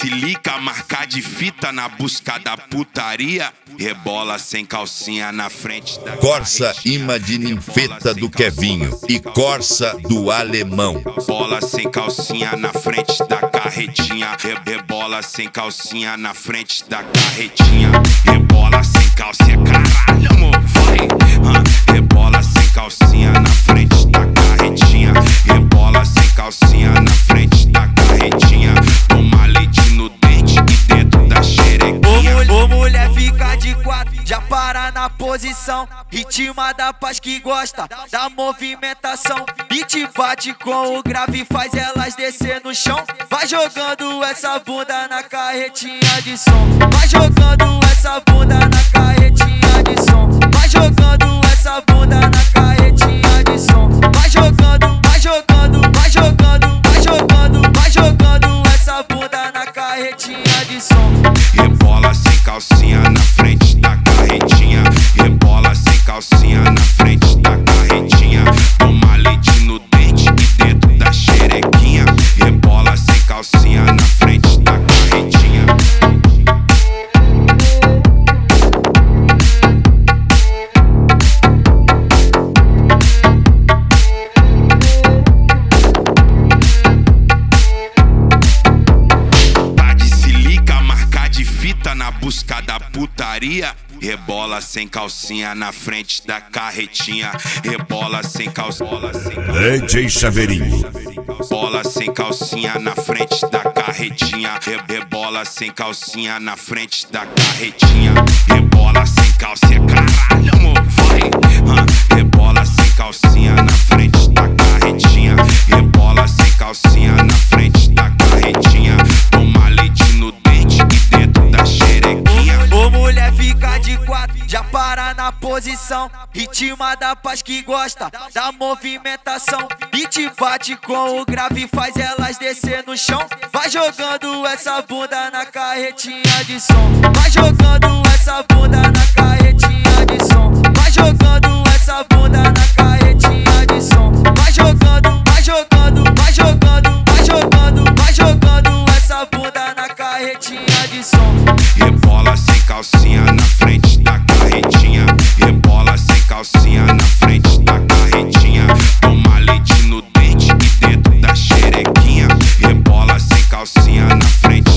silica, marca de fita na busca da putaria. Rebola sem calcinha na frente da Corsa imã de ninfeta do Kevinho e Corsa do Alemão. Rebola sem calcinha na frente da carretinha. Rebola sem calcinha na frente da carretinha. Rebola sem calcinha, caralho, amor, vai. Rebola sem calcinha na frente da carretinha. Rebola sem calcinha na frente da carretinha. Toma leite no dente e dentro da xerequinha. Ô mulher fica de quatro, já para na posição. Ritma da paz que gosta da movimentação. E te bate com o grave, faz elas descer no chão. Vai jogando essa bunda na carretinha de som. Vai jogando essa bunda na carretinha de som. Vai jogando essa bunda na carretinha de som. Vai jogando, vai jogando, vai jogando, vai jogando, vai jogando essa bunda na carretinha de som. Rebola sem calcinha na frente da carretinha. Rebola sem calcinha na frente da carretinha. Toma leite no dente e dentro da xerequinha. Rebola sem calcinha na frente da carretinha. Tá de silica, marca de fita na busca da putaria. Rebola sem calcinha na frente da carretinha. Rebola sem calcinha. DJ Chaveirinho. Rebola sem calcinha na frente da carretinha. Rebola sem calcinha na frente da carretinha. Rebola sem calcinha, caralho, amor, vai. Rebola sem calcinha na frente da carretinha. Rebola sem calcinha na frente da carretinha. Toma leite no dente e dentro da xerequinha. Ô mulher fica de quatro, já para na posição. Ritma da paz que gosta da movimentação. E te bate com o grave, faz elas descer no chão. Vai jogando essa bunda na carretinha de som. Vai jogando essa bunda na carretinha de som. Vai jogando essa bunda na carretinha de som. Vai jogando, vai jogando, vai jogando, vai jogando, vai jogando essa bunda na carretinha de som. Rebola sem calcinha na frente da carretinha. Rebola sem calcinha na frente da carretinha. Toma leite no dente e dentro da xerequinha. Rebola sem calcinha na frente